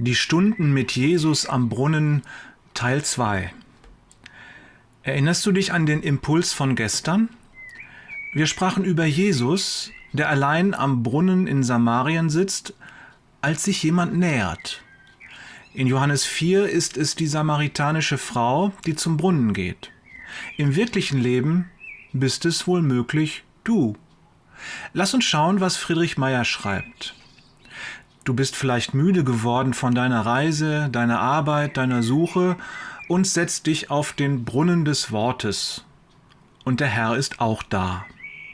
Die Stunden mit Jesus am Brunnen, Teil 2. Erinnerst du dich an den Impuls von gestern? Wir sprachen über Jesus, der allein am Brunnen in Samarien sitzt, als sich jemand nähert. In Johannes 4 ist es die samaritanische Frau, die zum Brunnen geht. Im wirklichen Leben bist es wohl möglich du. Lass uns schauen, was Friedrich Meyer schreibt. Du bist vielleicht müde geworden von deiner Reise, deiner Arbeit, deiner Suche und setzt dich auf den Brunnen des Wortes. Und der Herr ist auch da.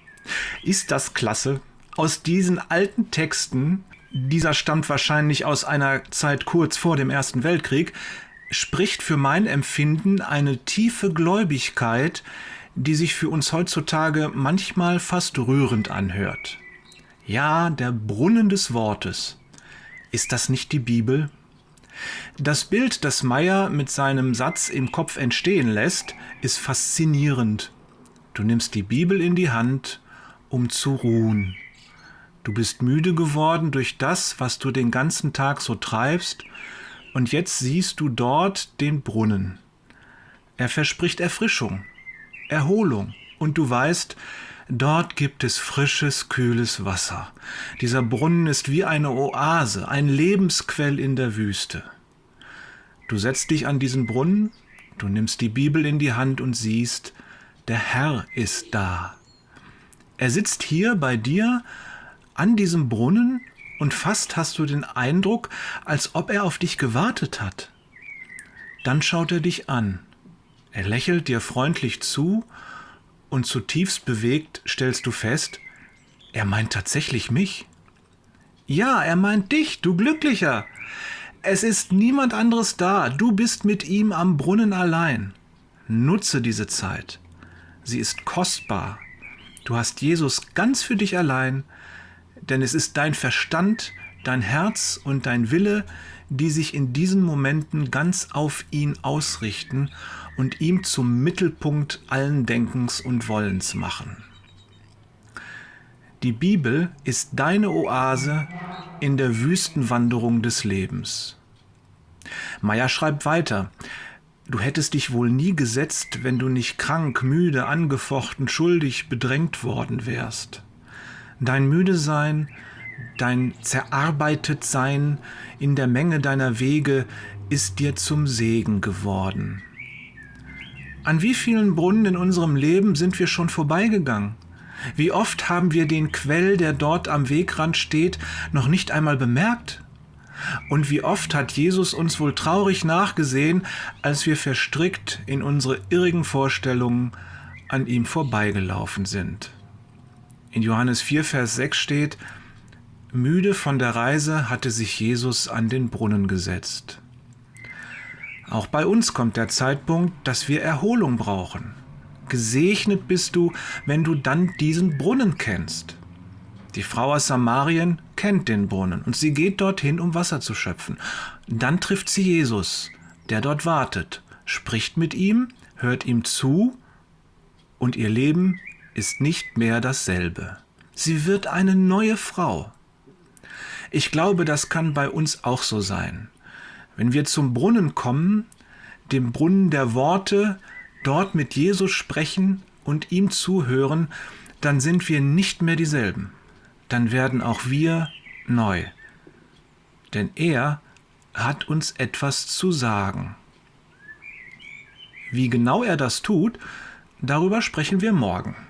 Ist das klasse? Aus diesen alten Texten, dieser stammt wahrscheinlich aus einer Zeit kurz vor dem Ersten Weltkrieg, spricht für mein Empfinden eine tiefe Gläubigkeit, die sich für uns heutzutage manchmal fast rührend anhört. Ja, der Brunnen des Wortes. Ist das nicht die Bibel? Das Bild, das Meyer mit seinem Satz im Kopf entstehen lässt, ist faszinierend. Du nimmst die Bibel in die Hand, um zu ruhen. Du bist müde geworden durch das, was du den ganzen Tag so treibst, und jetzt siehst du dort den Brunnen. Er verspricht Erfrischung, Erholung, und du weißt, dort gibt es frisches, kühles Wasser. Dieser Brunnen ist wie eine Oase, ein Lebensquell in der Wüste. Du setzt dich an diesen Brunnen, du nimmst die Bibel in die Hand und siehst, der Herr ist da. Er sitzt hier bei dir an diesem Brunnen und fast hast du den Eindruck, als ob er auf dich gewartet hat. Dann schaut er dich an. Er lächelt dir freundlich zu und zutiefst bewegt stellst du fest, er meint tatsächlich mich. Ja, er meint dich, du Glücklicher. Es ist niemand anderes da, du bist mit ihm am Brunnen allein. Nutze diese Zeit. Sie ist kostbar. Du hast Jesus ganz für dich allein, denn es ist dein Verstand, dein Herz und dein Wille, die sich in diesen Momenten ganz auf ihn ausrichten und ihm zum Mittelpunkt allen Denkens und Wollens machen. Die Bibel ist deine Oase in der Wüstenwanderung des Lebens. Meyer schreibt weiter: Du hättest dich wohl nie gesetzt, wenn du nicht krank, müde, angefochten, schuldig, bedrängt worden wärst. Dein Müdesein, dein Zerarbeitetsein in der Menge deiner Wege ist dir zum Segen geworden. An wie vielen Brunnen in unserem Leben sind wir schon vorbeigegangen? Wie oft haben wir den Quell, der dort am Wegrand steht, noch nicht einmal bemerkt? Und wie oft hat Jesus uns wohl traurig nachgesehen, als wir verstrickt in unsere irrigen Vorstellungen an ihm vorbeigelaufen sind? In Johannes 4, Vers 6 steht: Müde von der Reise hatte sich Jesus an den Brunnen gesetzt. Auch bei uns kommt der Zeitpunkt, dass wir Erholung brauchen. Gesegnet bist du, wenn du dann diesen Brunnen kennst. Die Frau aus Samarien kennt den Brunnen und sie geht dorthin, um Wasser zu schöpfen. Dann trifft sie Jesus, der dort wartet, spricht mit ihm, hört ihm zu und ihr Leben ist nicht mehr dasselbe. Sie wird eine neue Frau. Ich glaube, das kann bei uns auch so sein. Wenn wir zum Brunnen kommen, dem Brunnen der Worte, dort mit Jesus sprechen und ihm zuhören, dann sind wir nicht mehr dieselben. Dann werden auch wir neu. Denn er hat uns etwas zu sagen. Wie genau er das tut, darüber sprechen wir morgen.